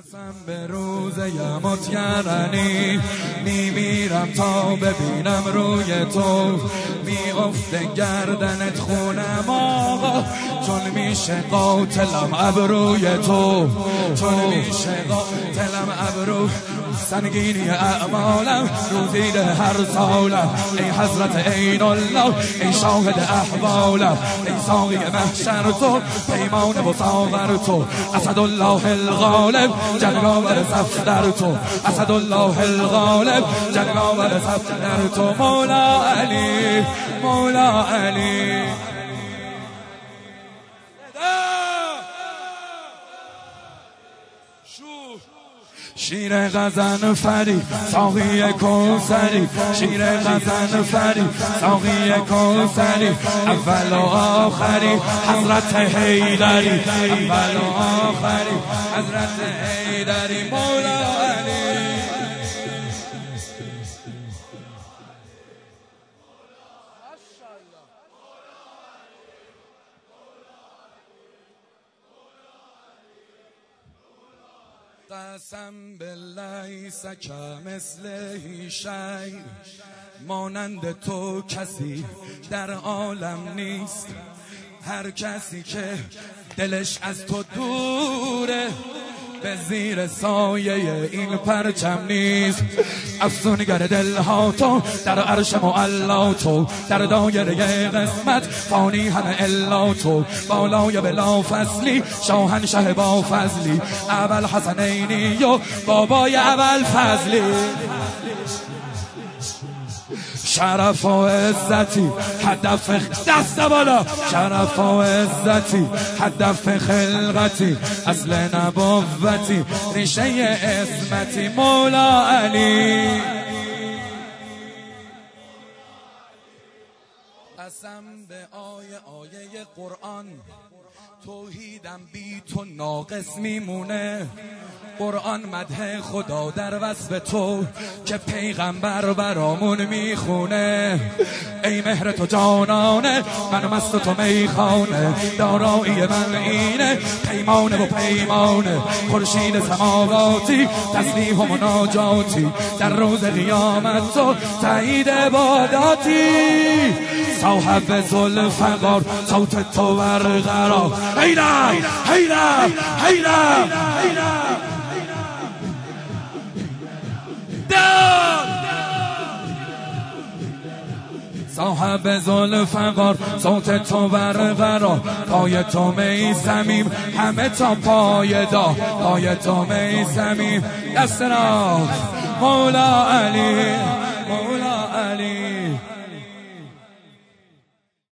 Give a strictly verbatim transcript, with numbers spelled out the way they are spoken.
قسم به روز یمتگرنی میمیرم تا ببینم روی تو، میافته گردنت خونم آقا، چون میشه قاتلم ابروی تو، چون میشه قاتلم ابرو سنگینی اعمالم روزید هر سالم. ای حضرت عین الله، ای شاهد احوالم، ای ساقی محشر تو، پیمان و ساغر تو، اسدالله الغالب جنگاور صف در تو، اسدالله الغالب جنگاور صف در تو. مولا علی، مولا علی. شیر غزن فری ساقی کوثری، شیر غزن فری ساقی کوثری، اول و آخری حضرت حیدری، اول و آخری حضرت حیدری. مولا علی. قسم بالله لیس کمثله شیء، مانند تو کسی در عالم نیست. هر کسی که دلش از تو دوره به زیر سایه این پرچم نیست. افسونگر دلها تو، در عرش معلا تو، در دایره قسمت فانی همه الا تو، بالای بلا فصلی شاهنشه با فضلی، اول حسنینی و بابای اول فضلی. شرف و عزتی هدف دست بالا، شرف و عزتی هدف خلقتی، اصل نبوتی ریشه عصمتی. مولا علی. قسم به آیه آیه قرآن، توحیدم بی تو ناقص میمونه. قرآن مدح خدا در وصف تو که پیغمبر برامون میخونه. ای مهر تو جانانه، من مست تو میخانه، دارایی من اینه پیمانه و پیمانه. خورشید سماواتی تسبیح و مناجاتی، در روز قیامت تو تایید عباداتی. صاحب ذوالفقار صوت تو برقرار، حیدر حیدر حیدر حیدر. صاحب ذوالفقار صوت تو برقرار، پای تو می زمیم همه تا پای دا، پای تو می زمیم دست را. مولا علی.